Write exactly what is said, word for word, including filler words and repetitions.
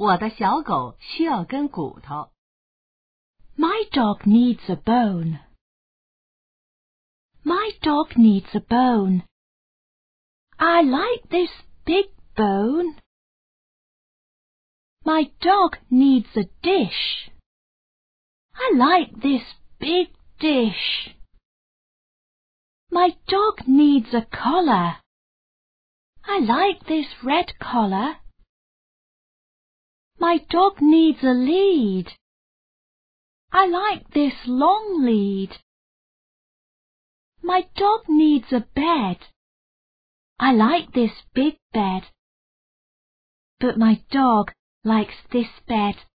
我的小狗需要根骨头。 My dog needs a bone. My dog needs a bone. I like this big bone. My dog needs a dish. I like this big dish. My dog needs a collar. I like this red collar. My dog needs a lead. I like this long lead. My dog needs a bed. I like this big bed. But my dog likes this bed.